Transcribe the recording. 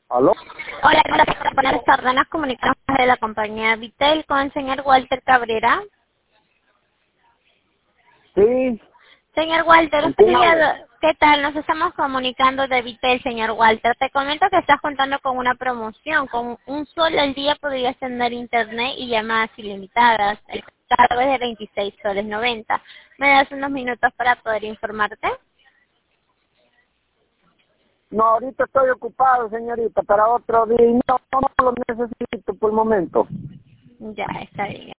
¿Aló? Hola, gracias por poner esta orden. Nos comunicamos de la compañía Vitel con el señor Walter Cabrera. Sí. Señor Walter, ¿Con usted quién hablo? ¿qué tal? Nos estamos comunicando de Vitel, señor Walter. Te comento que estás contando con una promoción. Con un solo al día podrías tener internet y llamadas ilimitadas. El cargo es de 26 soles 90. ¿Me das unos minutos para poder informarte? No, ahorita estoy ocupado, señorita, para otro día. No lo necesito por el momento. Ya, está bien.